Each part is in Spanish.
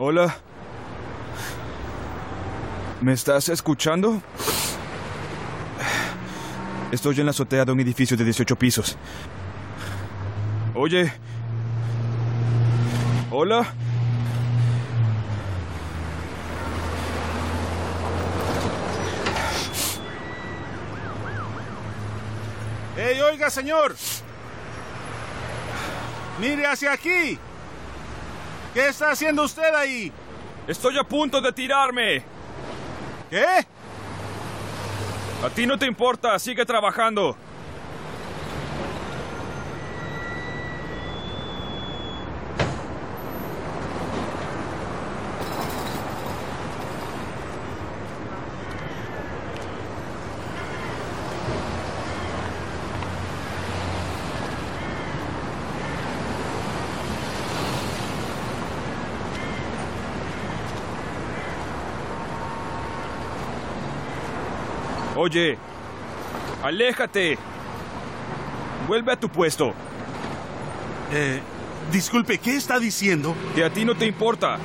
Hola. ¿Me estás escuchando? Estoy en la azotea de un edificio de 18 pisos. Oye. Hola. ¡Ey, oiga, señor! ¡Mire hacia aquí! ¿Qué está haciendo usted ahí? Estoy a punto de tirarme. ¿Qué? A ti no te importa, sigue trabajando. Oye, aléjate. Vuelve a tu puesto. Disculpe, ¿qué está diciendo? Que a ti no te importa.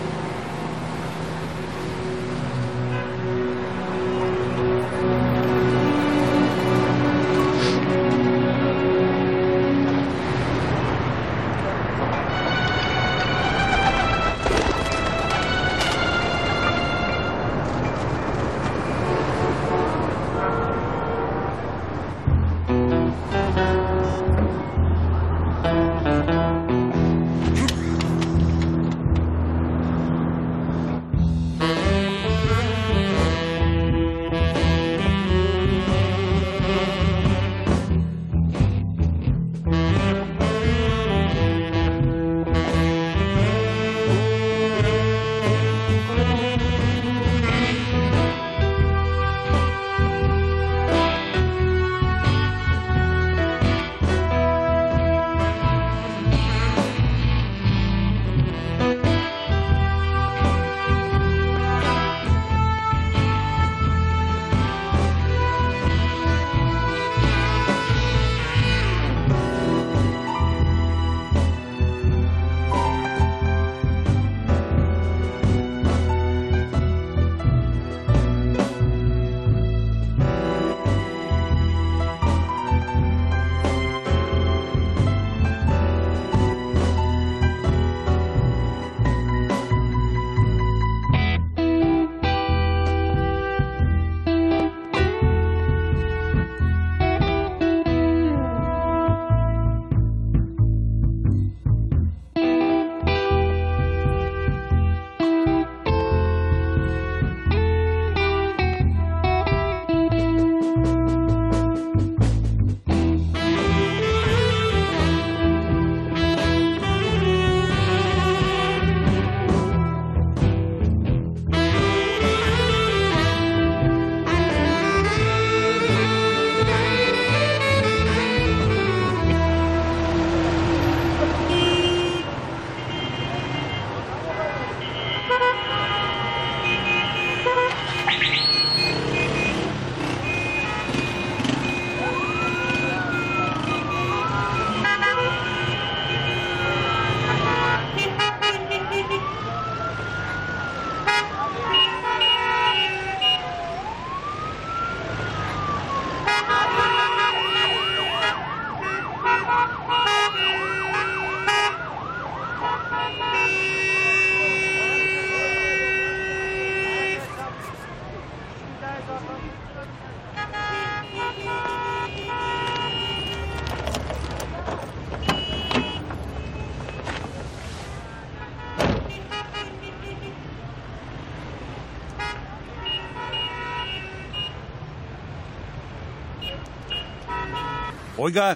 Oiga.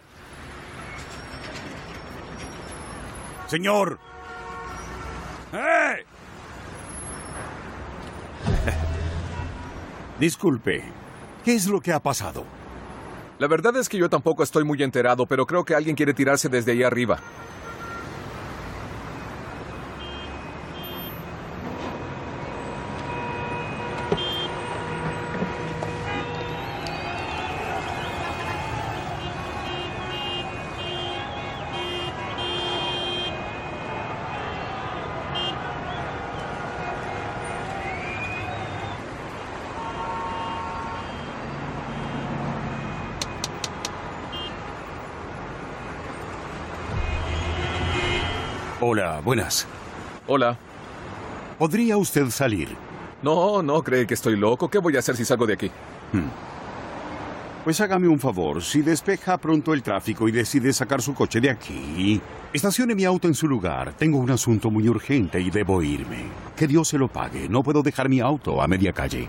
Señor. ¡Eh! Disculpe. ¿Qué es lo que ha pasado? La verdad es que yo tampoco estoy muy enterado, pero creo que alguien quiere tirarse desde ahí arriba. Hola, buenas. Hola. ¿Podría usted salir? No, cree que estoy loco. ¿Qué voy a hacer si salgo de aquí? Pues hágame un favor. Si despeja pronto el tráfico y decide sacar su coche de aquí, estacione mi auto en su lugar. Tengo un asunto muy urgente y debo irme. Que Dios se lo pague. No puedo dejar mi auto a media calle.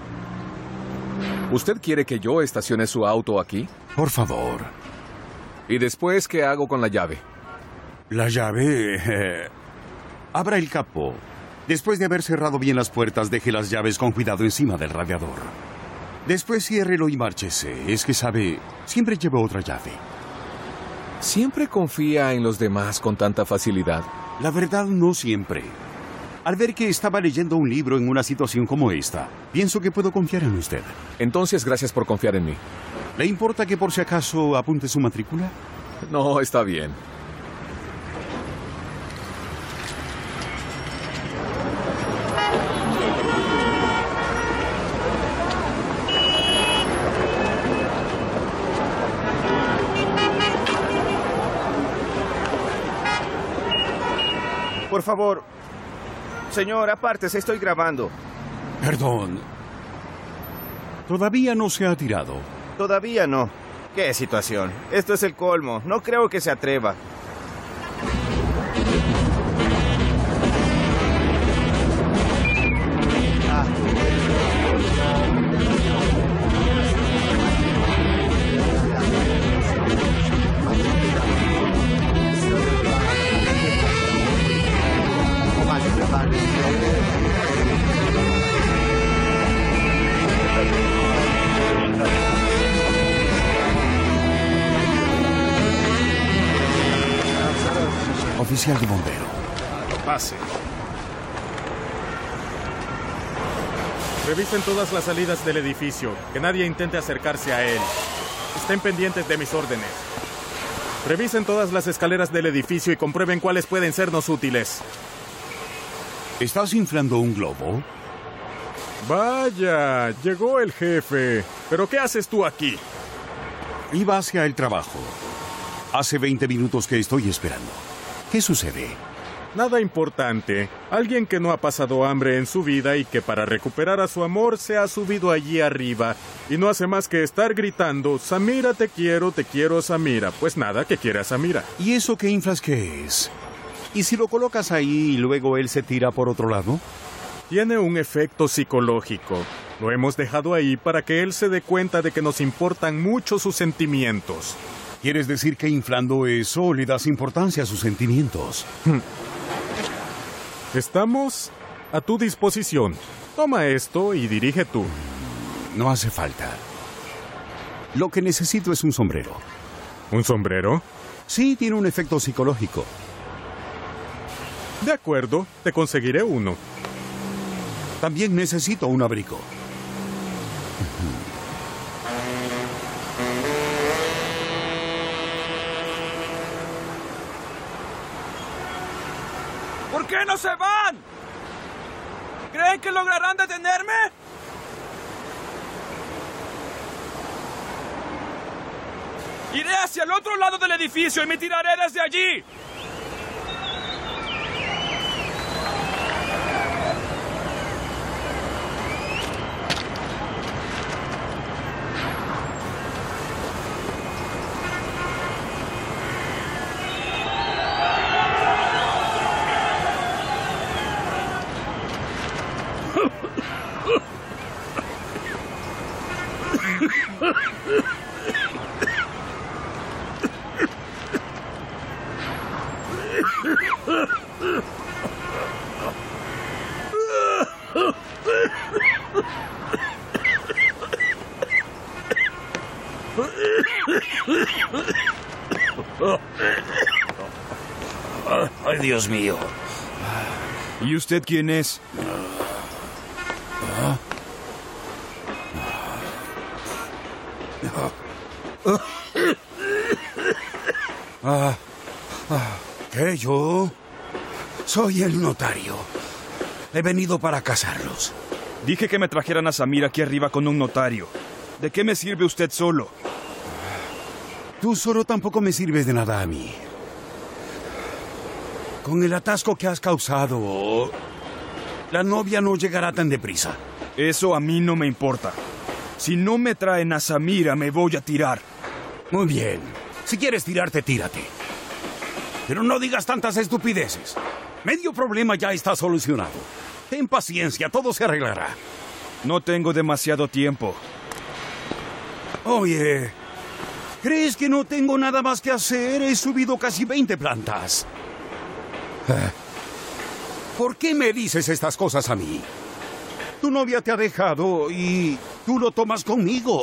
¿Usted quiere que yo estacione su auto aquí? Por favor. ¿Y después qué hago con la llave? La llave... abra el capó. Después de haber cerrado bien las puertas, deje las llaves con cuidado encima del radiador. Después ciérrelo y márchese. Es que sabe, siempre llevo otra llave. ¿Siempre confía en los demás con tanta facilidad? La verdad, no siempre. Al ver que estaba leyendo un libro en una situación como esta, pienso que puedo confiar en usted. Entonces, gracias por confiar en mí. ¿Le importa que por si acaso apunte su matrícula? No, está bien. Por favor. Señor, apártese, estoy grabando. Perdón. Todavía no se ha tirado. Todavía no. ¿Qué situación? Esto es el colmo. No creo que se atreva. Oficial de bombero. Pase. Revisen todas las salidas del edificio. Que nadie intente acercarse a él. Estén pendientes de mis órdenes. Revisen todas las escaleras del edificio y comprueben cuáles pueden sernos útiles. ¿Estás inflando un globo? Vaya, llegó el jefe. ¿Pero qué haces tú aquí? Iba hacia el trabajo. Hace 20 minutos que estoy esperando. ¿Qué sucede? Nada importante. Alguien que no ha pasado hambre en su vida y que para recuperar a su amor se ha subido allí arriba y no hace más que estar gritando: Samira, te quiero, Samira. Pues nada, que quiere a Samira. ¿Y eso que inflas qué es? ¿Y si lo colocas ahí y luego él se tira por otro lado? Tiene un efecto psicológico. Lo hemos dejado ahí para que él se dé cuenta de que nos importan mucho sus sentimientos. ¿Quieres decir que inflando eso le das importancia a sus sentimientos? Estamos a tu disposición. Toma esto y dirige tú. No hace falta. Lo que necesito es un sombrero. ¿Un sombrero? Sí, tiene un efecto psicológico. De acuerdo, te conseguiré uno. También necesito un abrigo. ¿Por qué no se van? ¿Creen que lograrán detenerme? Iré hacia el otro lado del edificio y me tiraré desde allí. Ay, Dios mío. ¿Y usted quién es? ¿Qué, yo? Soy el notario. He venido para casarlos. Dije que me trajeran a Samira aquí arriba con un notario. ¿De qué me sirve usted solo? Tú solo tampoco me sirves de nada a mí. Con el atasco que has causado, la novia no llegará tan deprisa. Eso a mí no me importa. Si no me traen a Samira, me voy a tirar. Muy bien. Si quieres tirarte, tírate. Pero no digas tantas estupideces. Medio problema ya está solucionado. Ten paciencia, todo se arreglará. No tengo demasiado tiempo. Oye, ¿crees que no tengo nada más que hacer? He subido casi 20 plantas. ¿Por qué me dices estas cosas a mí? Tu novia te ha dejado y tú lo tomas conmigo.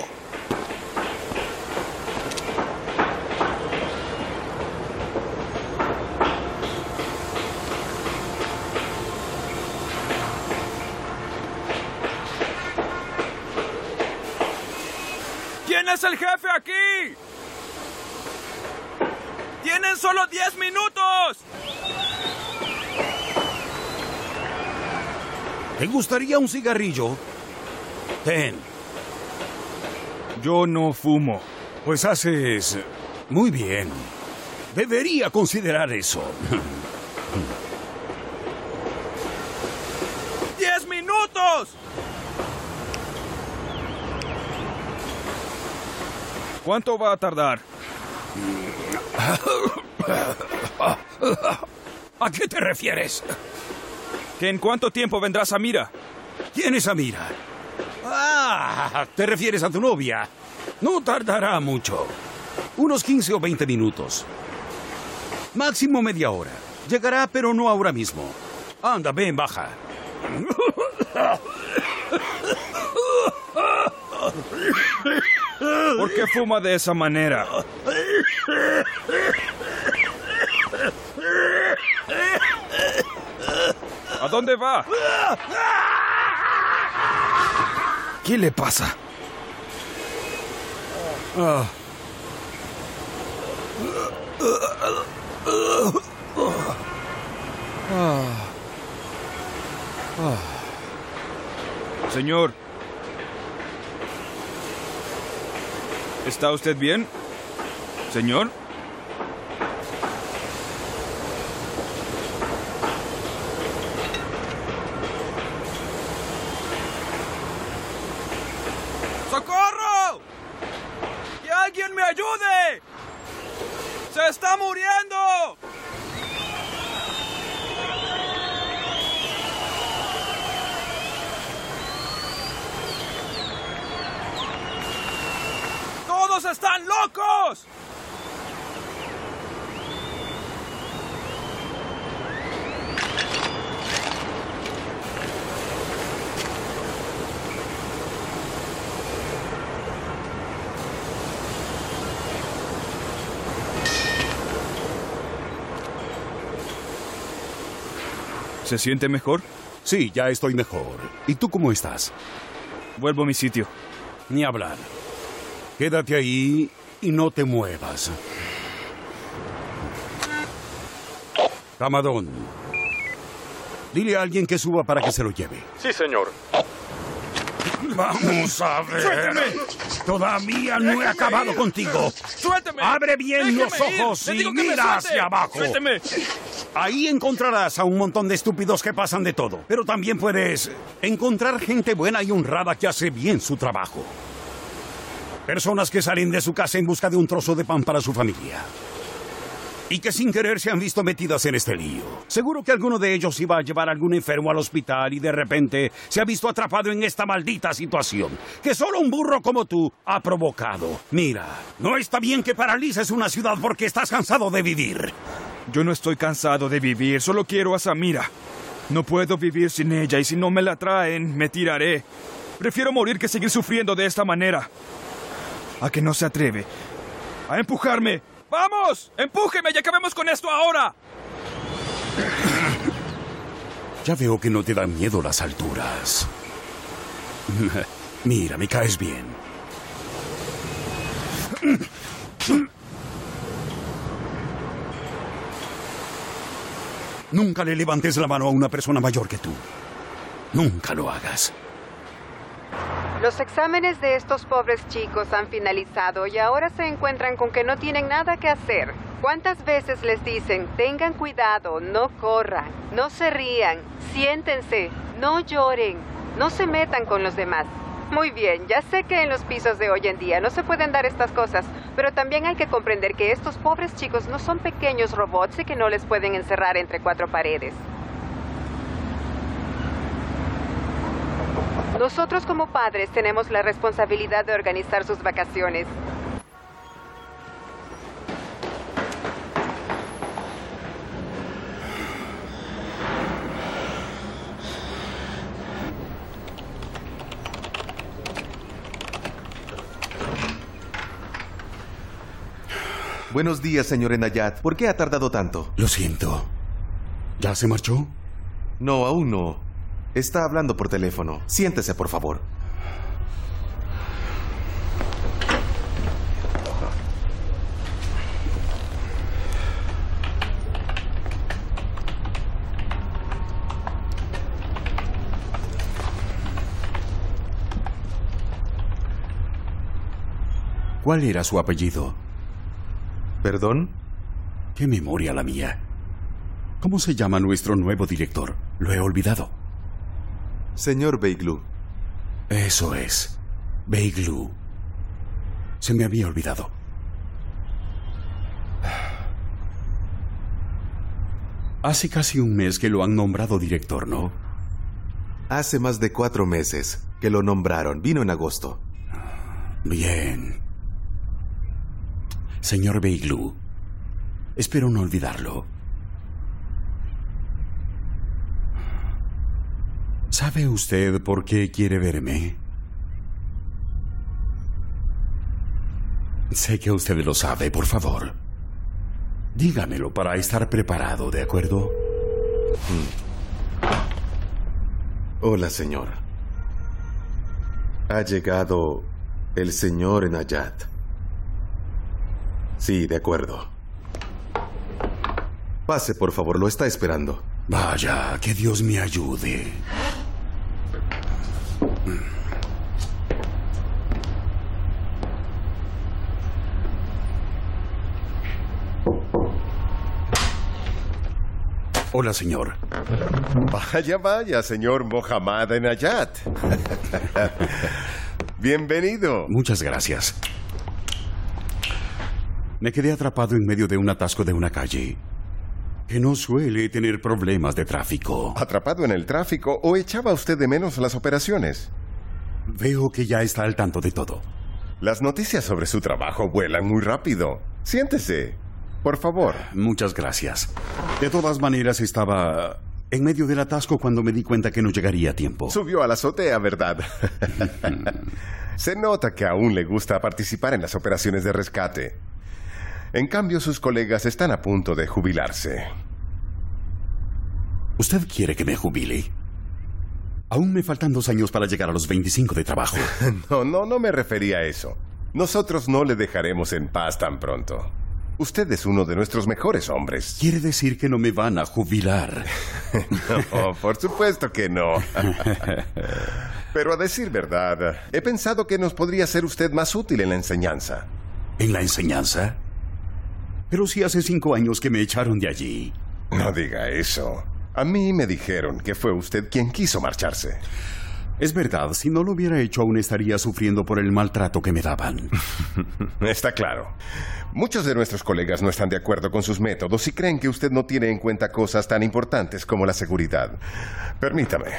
¿Quién es el jefe aquí? ¡Tienen solo 10 minutos! ¿Te gustaría un cigarrillo? Ten. Yo no fumo. Pues haces muy bien. Debería considerar eso. ¡10 minutos! ¿Cuánto va a tardar? ¿A qué te refieres? ¿Que en cuánto tiempo vendrá Samira? ¿Quién es Samira? Ah, ¿te refieres a tu novia? No tardará mucho. Unos 15 o 20 minutos. Máximo media hora. Llegará, pero no ahora mismo. Anda, ven, baja. ¿Por qué fuma de esa manera? ¿A dónde va? ¿Qué le pasa? Señor. ¿Está usted bien? Señor. ¡Socorro! ¡Que alguien me ayude! ¡Se está muriendo! ¡Todos están locos! ¿Se siente mejor? Sí, ya estoy mejor. ¿Y tú cómo estás? Vuelvo a mi sitio. Ni hablar. Quédate ahí y no te muevas. Camadón, dile a alguien que suba para que se lo lleve. Sí, señor. Vamos a ver. ¡Suélteme! Todavía no he acabado contigo. ¡Suélteme! Abre bien ¡Déjeme los ojos ir! ¡Le y digo que me mira suelte! hacia abajo. ¡Suélteme! Ahí encontrarás a un montón de estúpidos que pasan de todo. Pero también puedes encontrar gente buena y honrada que hace bien su trabajo. Personas que salen de su casa en busca de un trozo de pan para su familia. Y que sin querer se han visto metidas en este lío. Seguro que alguno de ellos iba a llevar a algún enfermo al hospital y de repente se ha visto atrapado en esta maldita situación que solo un burro como tú ha provocado. Mira, no está bien que paralices una ciudad porque estás cansado de vivir. Yo no estoy cansado de vivir, solo quiero a Samira. No puedo vivir sin ella y si no me la traen, me tiraré. Prefiero morir que seguir sufriendo de esta manera. ¿A que no se atreve a empujarme? ¡Vamos! ¡Empújeme y acabemos con esto ahora! Ya veo que no te dan miedo las alturas. Mira, me caes bien. Nunca le levantes la mano a una persona mayor que tú. Nunca lo hagas. Los exámenes de estos pobres chicos han finalizado y ahora se encuentran con que no tienen nada que hacer. ¿Cuántas veces les dicen, tengan cuidado, no corran, no se rían, siéntense, no lloren, no se metan con los demás? Muy bien, ya sé que en los pisos de hoy en día no se pueden dar estas cosas, pero también hay que comprender que estos pobres chicos no son pequeños robots y que no les pueden encerrar entre 4 paredes. Nosotros como padres tenemos la responsabilidad de organizar sus vacaciones. Buenos días, señor Enayat. ¿Por qué ha tardado tanto? Lo siento. ¿Ya se marchó? No, aún no. Está hablando por teléfono. Siéntese, por favor. ¿Cuál era su apellido? ¿Perdón? Qué memoria la mía. ¿Cómo se llama nuestro nuevo director? Lo he olvidado. Señor Beiglu. Eso es. Beiglu. Se me había olvidado. Hace casi un mes que lo han nombrado director, ¿no? Hace más de 4 meses que lo nombraron. Vino en agosto. Bien. Señor Beiglu, espero no olvidarlo. ¿Sabe usted por qué quiere verme? Sé que usted lo sabe, por favor. Dígamelo para estar preparado, ¿de acuerdo? Hola, señor. Ha llegado el señor Enayat. Sí, de acuerdo. Pase, por favor, lo está esperando. Vaya, que Dios me ayude. Hola, señor. Vaya, vaya, señor Mohammad Enayat. Bienvenido. Muchas gracias. Me quedé atrapado en medio de un atasco de una calle que no suele tener problemas de tráfico. ¿Atrapado en el tráfico o echaba usted de menos las operaciones? Veo que ya está al tanto de todo. Las noticias sobre su trabajo vuelan muy rápido. Siéntese, por favor. Muchas gracias. De todas maneras, estaba en medio del atasco cuando me di cuenta que no llegaría a tiempo. Subió a la azotea, ¿verdad? Se nota que aún le gusta participar en las operaciones de rescate. En cambio, sus colegas están a punto de jubilarse. ¿Usted quiere que me jubile? Aún me faltan 2 años para llegar a los 25 de trabajo. No me refería a eso. Nosotros no le dejaremos en paz tan pronto. Usted es uno de nuestros mejores hombres. ¿Quiere decir que no me van a jubilar? No, por supuesto que no. Pero a decir verdad, he pensado que nos podría ser usted más útil en la enseñanza. ¿En la enseñanza? Pero si hace 5 años que me echaron de allí. No diga eso. A mí me dijeron que fue usted quien quiso marcharse. Es verdad, si no lo hubiera hecho aún estaría sufriendo por el maltrato que me daban. Está claro. Muchos de nuestros colegas no están de acuerdo con sus métodos y creen que usted no tiene en cuenta cosas tan importantes como la seguridad. Permítame.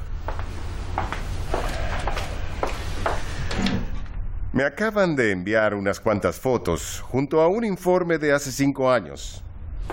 Me acaban de enviar unas cuantas fotos junto a un informe de hace 5 años.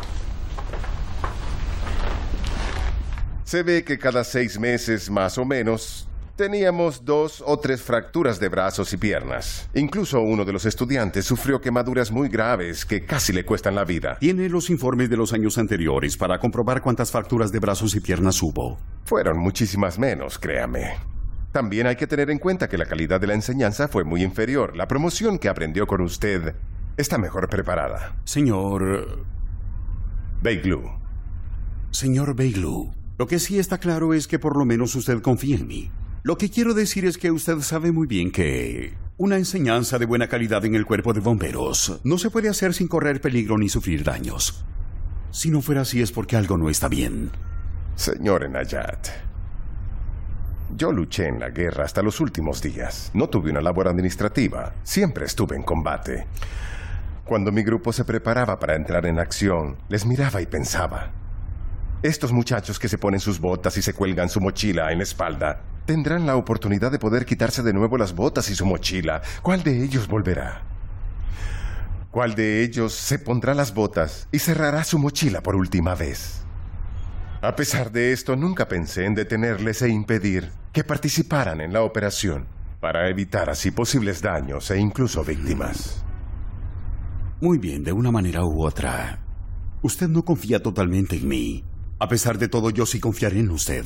Se ve que cada 6 meses, más o menos, teníamos 2 o 3 fracturas de brazos y piernas. Incluso uno de los estudiantes sufrió quemaduras muy graves que casi le cuestan la vida. Tiene los informes de los años anteriores para comprobar cuántas fracturas de brazos y piernas hubo. Fueron muchísimas menos, créame. También hay que tener en cuenta que la calidad de la enseñanza fue muy inferior. La promoción que aprendió con usted está mejor preparada. Señor Beiglu. Señor Beiglu, lo que sí está claro es que por lo menos usted confía en mí. Lo que quiero decir es que usted sabe muy bien que Una enseñanza de buena calidad en el cuerpo de bomberos no se puede hacer sin correr peligro ni sufrir daños. Si no fuera así es porque algo no está bien. Señor Enayat, yo luché en la guerra hasta los últimos días. No tuve una labor administrativa. Siempre estuve en combate. Cuando mi grupo se preparaba para entrar en acción, les miraba y pensaba: estos muchachos que se ponen sus botas y se cuelgan su mochila en la espalda, tendrán la oportunidad de poder quitarse de nuevo las botas y su mochila. ¿Cuál de ellos volverá? ¿Cuál de ellos se pondrá las botas y cerrará su mochila por última vez? A pesar de esto, nunca pensé en detenerles e impedir que participaran en la operación, para evitar así posibles daños e incluso víctimas. Muy bien, de una manera u otra. Usted no confía totalmente en mí. A pesar de todo, yo sí confiaré en usted.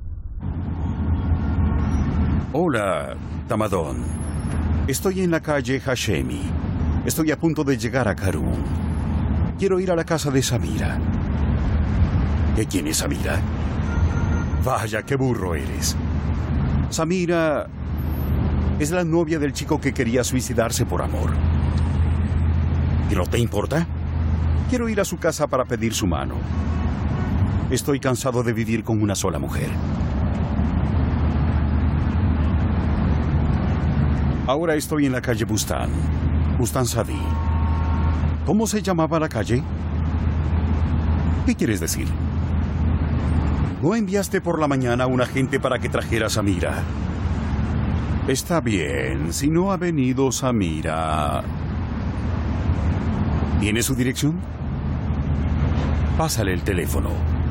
Hola, Tamadón. Estoy en la calle Hashemi. Estoy a punto de llegar a Karun. Quiero ir a la casa de Samira. ¿De quién es Samira? Vaya, qué burro eres. Samira es la novia del chico que quería suicidarse por amor. ¿Y no te importa? Quiero ir a su casa para pedir su mano. Estoy cansado de vivir con una sola mujer. Ahora estoy en la calle Bustan Sadi. ¿Cómo se llamaba la calle? ¿Qué quieres decir? ¿No enviaste por la mañana a un agente para que trajera a Samira? Está bien, si no ha venido Samira. ¿Tiene su dirección? Pásale el teléfono.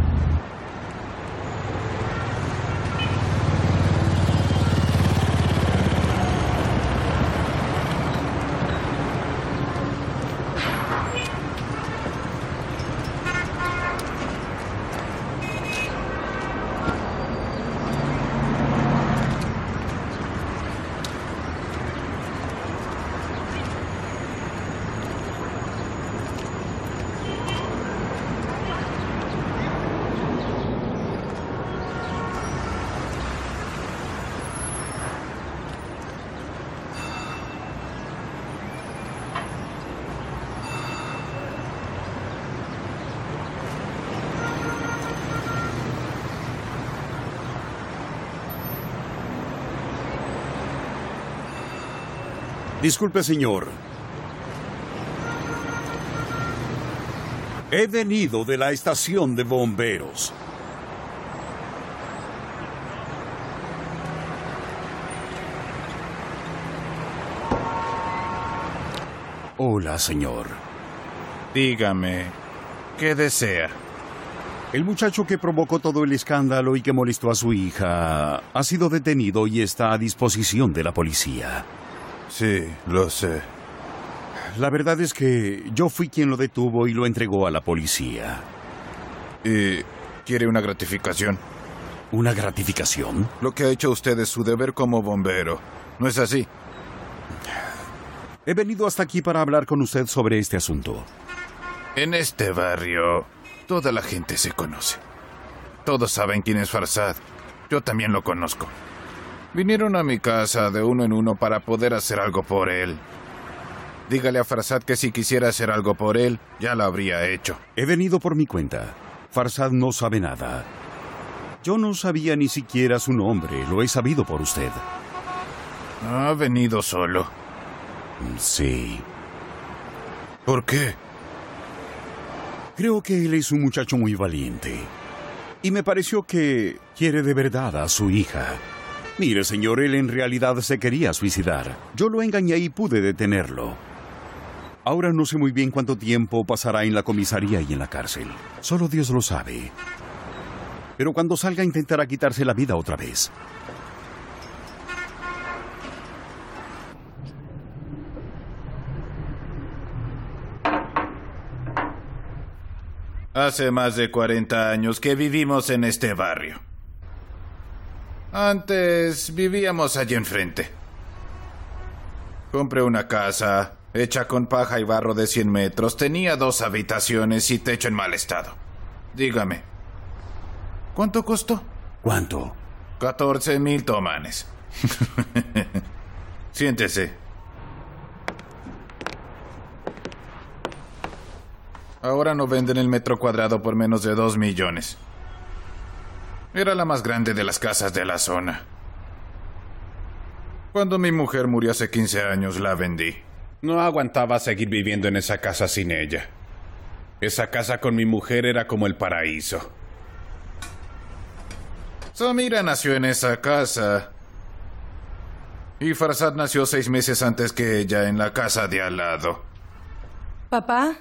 Disculpe, señor. He venido de la estación de bomberos. Hola, señor. Dígame, ¿qué desea? El muchacho que provocó todo el escándalo y que molestó a su hija ha sido detenido y está a disposición de la policía. Sí, lo sé. La verdad es que yo fui quien lo detuvo y lo entregó a la policía. ¿Y quiere una gratificación? ¿Una gratificación? Lo que ha hecho usted es su deber como bombero. ¿No es así? He venido hasta aquí para hablar con usted sobre este asunto. En este barrio, toda la gente se conoce. Todos saben quién es Farsad. Yo también lo conozco. Vinieron a mi casa de uno en uno para poder hacer algo por él. Dígale a Farsad que si quisiera hacer algo por él, ya lo habría hecho. He venido por mi cuenta. Farsad no sabe nada. Yo no sabía ni siquiera su nombre. Lo he sabido por usted. ¿Ha venido solo? Sí. ¿Por qué? Creo que él es un muchacho muy valiente. Y me pareció que quiere de verdad a su hija. Mire, señor, él en realidad se quería suicidar. Yo lo engañé y pude detenerlo. Ahora no sé muy bien cuánto tiempo pasará en la comisaría y en la cárcel. Solo Dios lo sabe. Pero cuando salga intentará quitarse la vida otra vez. Hace más de 40 años que vivimos en este barrio. Antes vivíamos allí enfrente. Compré una casa hecha con paja y barro de 100 metros. Tenía 2 habitaciones y techo en mal estado. Dígame, ¿cuánto costó? ¿Cuánto? 14,000 tomanes. Siéntese. Ahora no venden el metro cuadrado por menos de 2 millones. Era la más grande de las casas de la zona. Cuando mi mujer murió hace 15 años, la vendí. No aguantaba seguir viviendo en esa casa sin ella. Esa casa con mi mujer era como el paraíso. Samira nació en esa casa. Y Farzad nació 6 meses antes que ella en la casa de al lado. ¿Papá?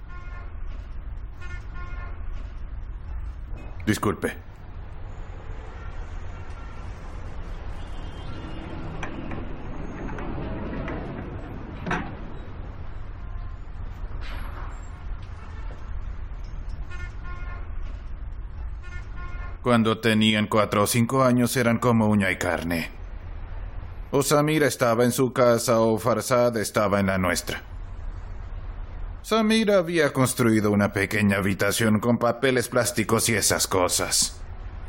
Disculpe. Cuando tenían 4 o 5 años eran como uña y carne. O Samira estaba en su casa o Farzad estaba en la nuestra. Samira había construido una pequeña habitación con papeles plásticos y esas cosas.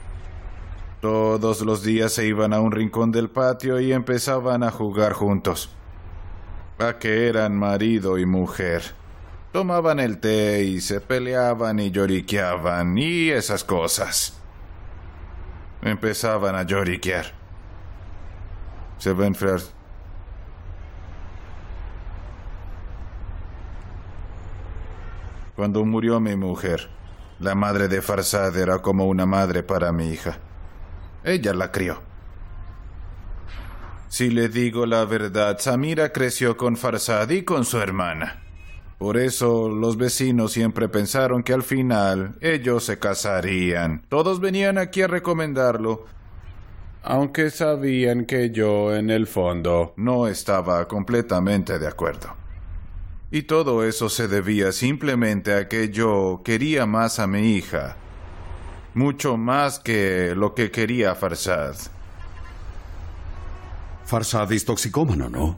Todos los días se iban a un rincón del patio y empezaban a jugar juntos. A que eran marido y mujer. Tomaban el té y se peleaban y lloriqueaban y esas cosas. Empezaban a lloriquear. Se va a enfriar. Cuando murió mi mujer, la madre de Farzad era como una madre para mi hija. Ella la crió. Si le digo la verdad, Samira creció con Farzad y con su hermana. Por eso los vecinos siempre pensaron que al final ellos se casarían. Todos venían aquí a recomendarlo, aunque sabían que yo, en el fondo, no estaba completamente de acuerdo. Y todo eso se debía simplemente a que yo quería más a mi hija. Mucho más que lo que quería Farzad. Farzad es toxicómano, ¿no?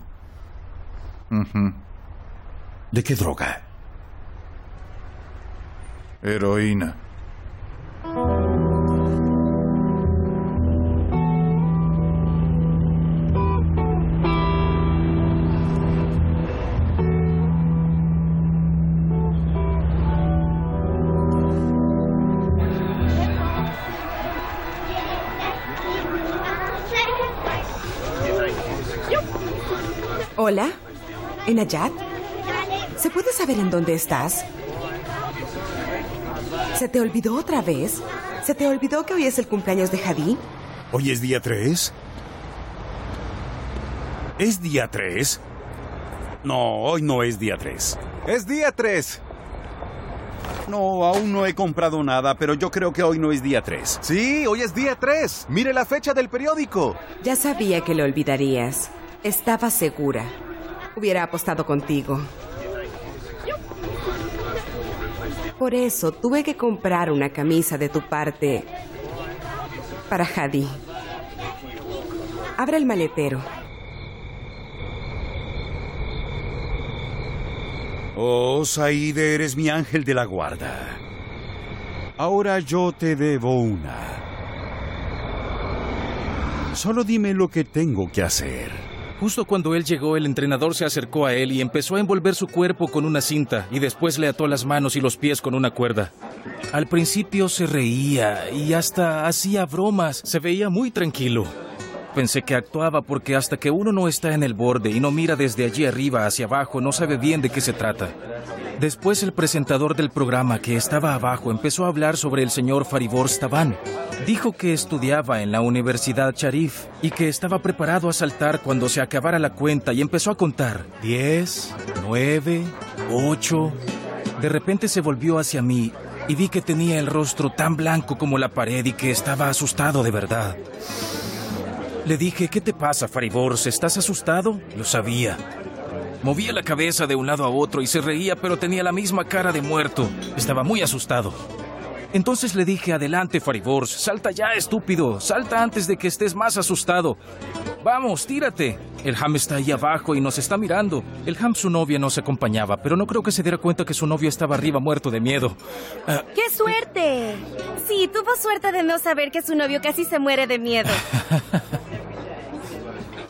¿De qué droga? Heroína. Hola, Enayat. ¿Se puede saber en dónde estás? ¿Se te olvidó otra vez? ¿Se te olvidó que hoy es el cumpleaños de Hadi? ¿Hoy es día 3? ¿Es día 3? No, hoy no es día 3. ¡Es día 3! No, aún no he comprado nada, pero yo creo que hoy no es día 3. Sí, hoy es día 3. Mire la fecha del periódico. Ya sabía que lo olvidarías. Estaba segura. Hubiera apostado contigo. Por eso tuve que comprar una camisa de tu parte para Hadi. Abre el maletero. Oh, Saide, eres mi ángel de la guarda. Ahora yo te debo una. Solo dime lo que tengo que hacer. Justo cuando él llegó, el entrenador se acercó a él y empezó a envolver su cuerpo con una cinta y después le ató las manos y los pies con una cuerda. Al principio se reía y hasta hacía bromas. Se veía muy tranquilo. Pensé que actuaba porque hasta que uno no está en el borde y no mira desde allí arriba hacia abajo, no sabe bien de qué se trata. Después el presentador del programa, que estaba abajo, empezó a hablar sobre el señor Fariborz Taban. Dijo que estudiaba en la Universidad Sharif y que estaba preparado a saltar cuando se acabara la cuenta y empezó a contar. 10, 9, 8... De repente se volvió hacia mí y vi que tenía el rostro tan blanco como la pared y que estaba asustado de verdad. Le dije, ¿qué te pasa, Fariborz? ¿Estás asustado? Lo sabía. Movía la cabeza de un lado a otro y se reía, pero tenía la misma cara de muerto. Estaba muy asustado. Entonces le dije, adelante, Fariborz, salta ya, estúpido. Salta antes de que estés más asustado. Vamos, tírate. El Ham está ahí abajo y nos está mirando. El Ham, su novia, nos acompañaba, pero no creo que se diera cuenta que su novio estaba arriba muerto de miedo. ¡Qué suerte! Sí, tuvo suerte de no saber que su novio casi se muere de miedo.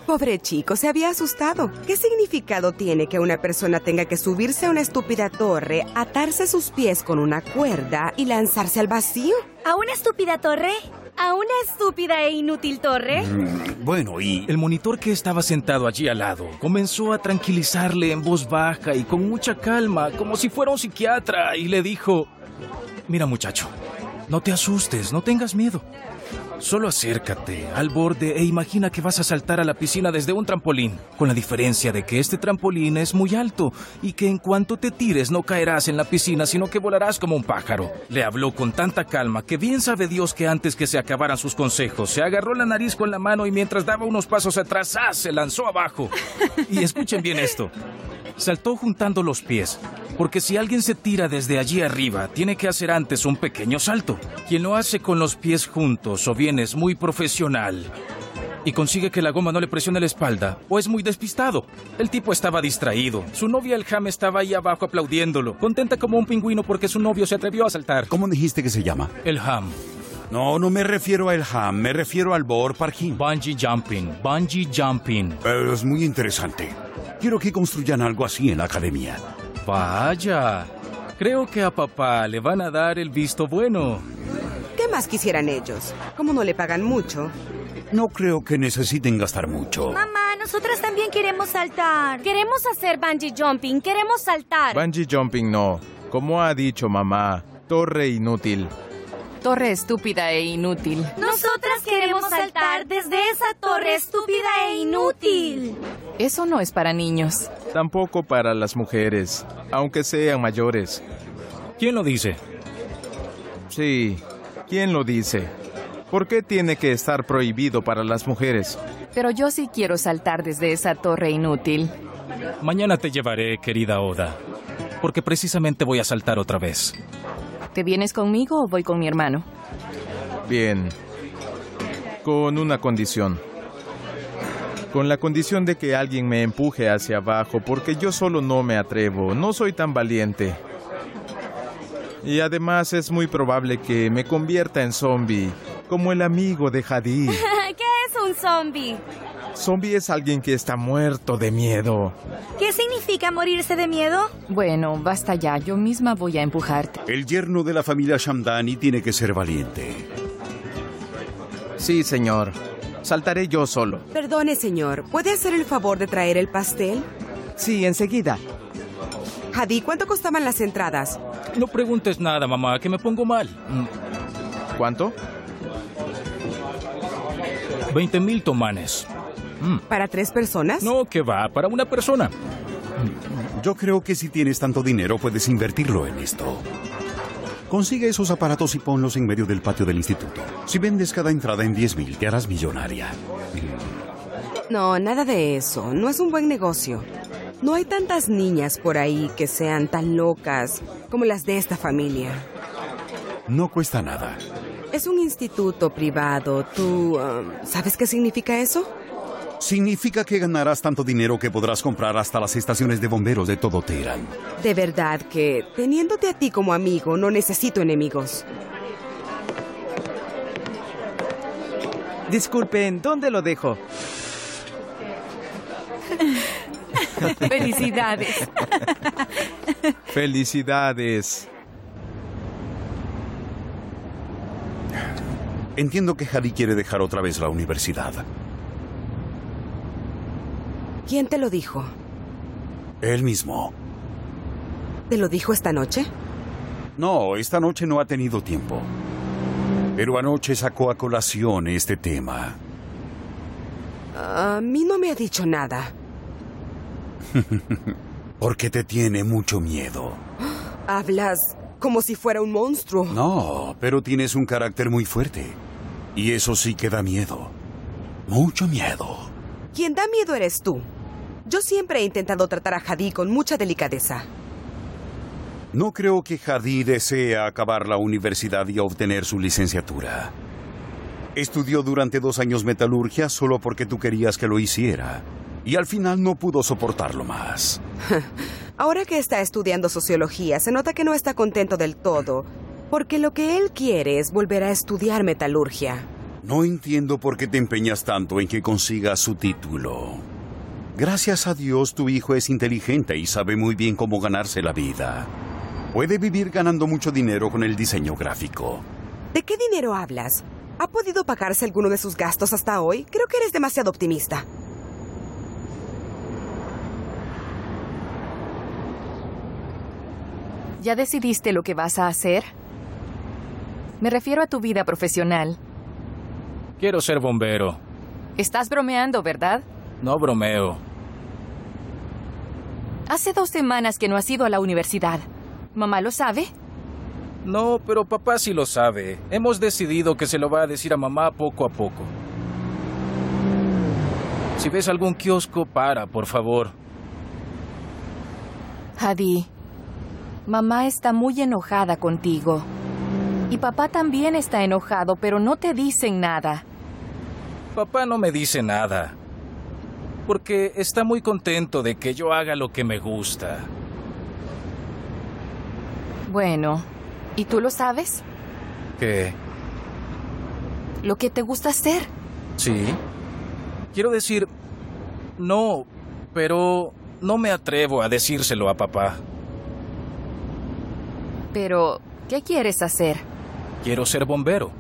Pobre chico, se había asustado. ¿Qué significado tiene que una persona tenga que subirse a una estúpida torre, atarse sus pies con una cuerda y lanzarse al vacío? ¿A una estúpida torre? ¿A una estúpida e inútil torre? Bueno, y el monitor que estaba sentado allí al lado comenzó a tranquilizarle en voz baja y con mucha calma, como si fuera un psiquiatra, y le dijo: mira, muchacho, no te asustes, no tengas miedo. Solo acércate al borde e imagina que vas a saltar a la piscina desde un trampolín, con la diferencia de que este trampolín es muy alto y que en cuanto te tires no caerás en la piscina, sino que volarás como un pájaro. Le habló con tanta calma que bien sabe Dios que antes que se acabaran sus consejos, se agarró la nariz con la mano y mientras daba unos pasos atrás, ¡ah!, se lanzó abajo. Y escuchen bien esto. Saltó juntando los pies, porque si alguien se tira desde allí arriba, tiene que hacer antes un pequeño salto. Quien lo hace con los pies juntos o bien es muy profesional y consigue que la goma no le presione la espalda, o es muy despistado. El tipo estaba distraído. Su novia el Ham estaba ahí abajo aplaudiéndolo, contenta como un pingüino porque su novio se atrevió a saltar. ¿Cómo dijiste que se llama? El Ham. No, no me refiero al Ham, me refiero al Bor Parkin. Bungee jumping, bungee jumping. Es muy interesante. Quiero que construyan algo así en la academia. Vaya, creo que a papá le van a dar el visto bueno. ¿Qué más quisieran ellos? Como no le pagan mucho. No creo que necesiten gastar mucho. Mamá, nosotras también queremos saltar. Queremos hacer bungee jumping, queremos saltar. Bungee jumping no. Como ha dicho mamá, torre inútil. Torre estúpida e inútil. Nosotras queremos saltar desde esa torre estúpida e inútil. Eso no es para niños. Tampoco para las mujeres, aunque sean mayores. ¿Quién lo dice? Sí, ¿quién lo dice? ¿Por qué tiene que estar prohibido para las mujeres? Pero yo sí quiero saltar desde esa torre inútil. Mañana te llevaré, querida Oda, porque precisamente voy a saltar otra vez. ¿Te vienes conmigo o voy con mi hermano? Bien. Con una condición. Con la condición de que alguien me empuje hacia abajo, porque yo solo no me atrevo, no soy tan valiente. Y además es muy probable que me convierta en zombie, como el amigo de Hadid. ¿Qué es un zombie? Zombie es alguien que está muerto de miedo. ¿Qué significa morirse de miedo? Bueno, basta ya, yo misma voy a empujarte. El yerno de la familia Shamdani tiene que ser valiente. Sí, señor. Saltaré yo solo. Perdone, señor. ¿Puede hacer el favor de traer el pastel? Sí, enseguida. Hadid, ¿cuánto costaban las entradas? No preguntes nada, mamá, que me pongo mal. ¿Cuánto? 20,000 tomanes. ¿Para 3 personas? No, que va, para una persona. Yo creo que si tienes tanto dinero puedes invertirlo en esto. Consigue esos aparatos y ponlos en medio del patio del instituto. Si vendes cada entrada en 10,000, te harás millonaria. No, nada de eso. No es un buen negocio. No hay tantas niñas por ahí que sean tan locas como las de esta familia. No cuesta nada. Es un instituto privado. ¿Tú sabes qué significa eso? Significa que ganarás tanto dinero que podrás comprar hasta las estaciones de bomberos de todo Teherán. De verdad que, teniéndote a ti como amigo, no necesito enemigos. Disculpen, ¿dónde lo dejo? Felicidades. Felicidades. Entiendo que Hadid quiere dejar otra vez la universidad. ¿Quién te lo dijo? Él mismo. ¿Te lo dijo esta noche? No, esta noche no ha tenido tiempo. Pero anoche sacó a colación este tema. A mí no me ha dicho nada. Porque te tiene mucho miedo. Hablas como si fuera un monstruo. No, pero tienes un carácter muy fuerte. Y eso sí que da miedo. Mucho miedo. Quien da miedo eres tú. Yo siempre he intentado tratar a Hadid con mucha delicadeza. No creo que Hadid desee acabar la universidad y obtener su licenciatura. Estudió durante 2 años metalurgia solo porque tú querías que lo hiciera. Y al final no pudo soportarlo más. Ahora que está estudiando sociología, se nota que no está contento del todo, porque lo que él quiere es volver a estudiar metalurgia. No entiendo por qué te empeñas tanto en que consiga su título. Gracias a Dios, tu hijo es inteligente y sabe muy bien cómo ganarse la vida. Puede vivir ganando mucho dinero con el diseño gráfico. ¿De qué dinero hablas? ¿Ha podido pagarse alguno de sus gastos hasta hoy? Creo que eres demasiado optimista. ¿Ya decidiste lo que vas a hacer? Me refiero a tu vida profesional. Quiero ser bombero. Estás bromeando, ¿verdad? No bromeo. Hace 2 semanas que no has ido a la universidad. ¿Mamá lo sabe? No, pero papá sí lo sabe. Hemos decidido que se lo va a decir a mamá poco a poco. Si ves algún kiosco, para, por favor. Hadi, mamá está muy enojada contigo. Y papá también está enojado, pero no te dicen nada. Papá no me dice nada. Porque está muy contento de que yo haga lo que me gusta. Bueno, ¿y tú lo sabes? ¿Qué? Lo que te gusta hacer. Sí. Quiero decir, no, pero no me atrevo a decírselo a papá. Pero, ¿qué quieres hacer? Quiero ser bombero.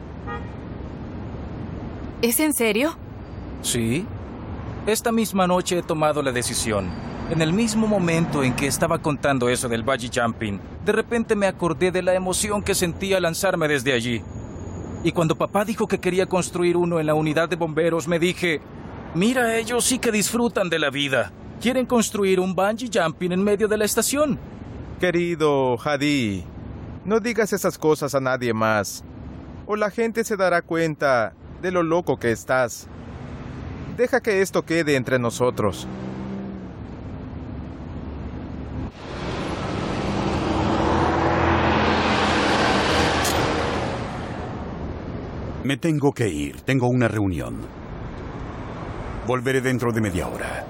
¿Es en serio? Sí. Esta misma noche he tomado la decisión. En el mismo momento en que estaba contando eso del bungee jumping, de repente me acordé de la emoción que sentía al lanzarme desde allí. Y cuando papá dijo que quería construir uno en la unidad de bomberos, me dije, mira, ellos sí que disfrutan de la vida. Quieren construir un bungee jumping en medio de la estación. Querido Hadi, no digas esas cosas a nadie más, o la gente se dará cuenta de lo loco que estás. Deja que esto quede entre nosotros. Me tengo que ir. Tengo una reunión. Volveré dentro de media hora.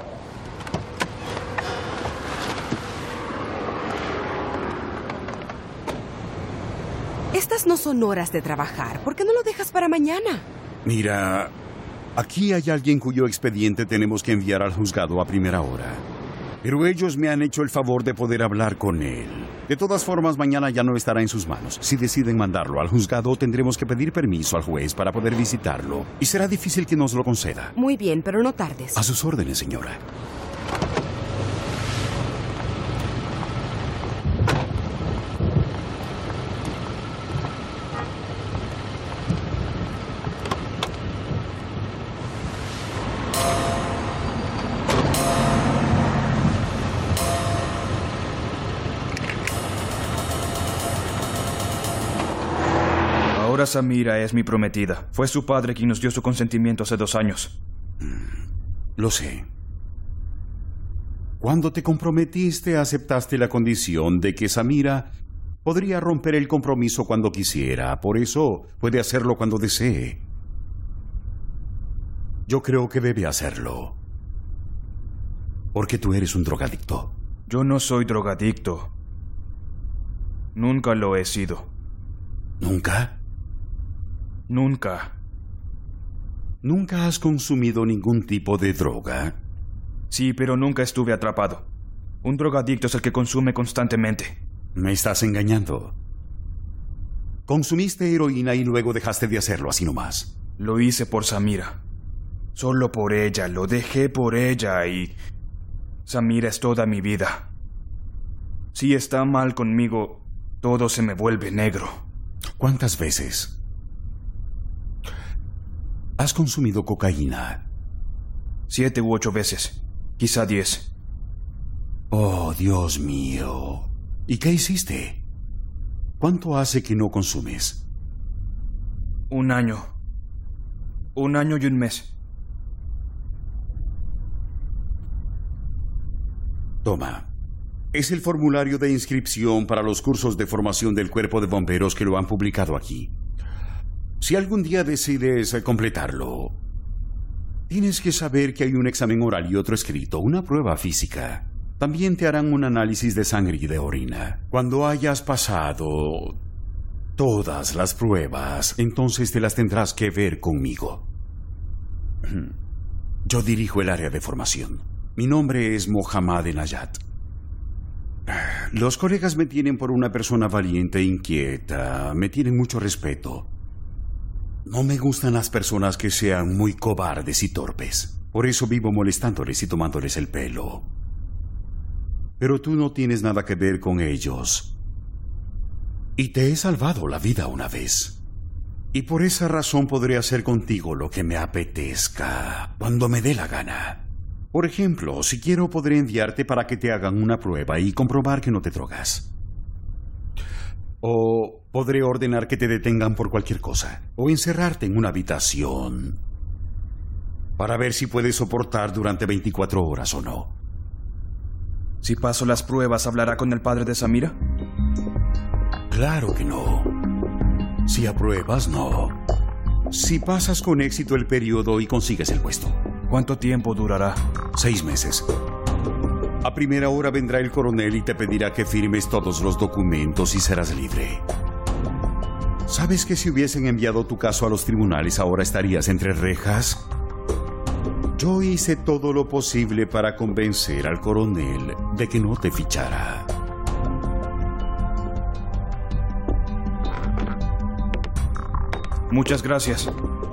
Estas no son horas de trabajar. ¿Por qué no lo dejas para mañana? Mira, aquí hay alguien cuyo expediente tenemos que enviar al juzgado a primera hora. Pero ellos me han hecho el favor de poder hablar con él. De todas formas, mañana ya no estará en sus manos. Si deciden mandarlo al juzgado, tendremos que pedir permiso al juez para poder visitarlo. Y será difícil que nos lo conceda. Muy bien, pero no tardes. A sus órdenes, señora. Ahora Samira es mi prometida. Fue su padre quien nos dio su consentimiento hace 2 años. Lo sé. Cuando te comprometiste, aceptaste la condición de que Samira podría romper el compromiso cuando quisiera. Por eso puede hacerlo cuando desee. Yo creo que debe hacerlo. Porque tú eres un drogadicto. Yo no soy drogadicto. Nunca lo he sido. ¿Nunca? Nunca. ¿Nunca has consumido ningún tipo de droga? Sí, pero nunca estuve atrapado. Un drogadicto es el que consume constantemente. Me estás engañando. Consumiste heroína y luego dejaste de hacerlo así nomás. Lo hice por Samira. Solo por ella. Lo dejé por ella y... Samira es toda mi vida. Si está mal conmigo, todo se me vuelve negro. ¿Cuántas veces has consumido cocaína? 7 u 8 veces. Quizá 10. Oh, Dios mío. ¿Y qué hiciste? ¿Cuánto hace que no consumes? 1 año. 1 año y 1 mes. Toma. Es el formulario de inscripción para los cursos de formación del Cuerpo de Bomberos que lo han publicado aquí. Si algún día decides completarlo, tienes que saber que hay un examen oral y otro escrito, una prueba física. También te harán un análisis de sangre y de orina. Cuando hayas pasado Todas las pruebas, entonces te las tendrás que ver conmigo. Yo dirijo el área de formación. Mi nombre es Mohammad Enayat. Los colegas me tienen por una persona valiente e inquieta. Me tienen mucho respeto. No me gustan las personas que sean muy cobardes y torpes. Por eso vivo molestándoles y tomándoles el pelo. Pero tú no tienes nada que ver con ellos. Y te he salvado la vida una vez. Y por esa razón podré hacer contigo lo que me apetezca, cuando me dé la gana. Por ejemplo, si quiero podré enviarte para que te hagan una prueba y comprobar que no te drogas. O podré ordenar que te detengan por cualquier cosa. O encerrarte en una habitación para ver si puedes soportar durante 24 horas o no. Si paso las pruebas, ¿hablará con el padre de Samira? Claro que no. Si apruebas, no. Si pasas con éxito el periodo y consigues el puesto. ¿Cuánto tiempo durará? 6 meses. A primera hora vendrá el coronel y te pedirá que firmes todos los documentos y serás libre. ¿Sabes que si hubiesen enviado tu caso a los tribunales ahora estarías entre rejas? Yo hice todo lo posible para convencer al coronel de que no te fichara. Muchas gracias.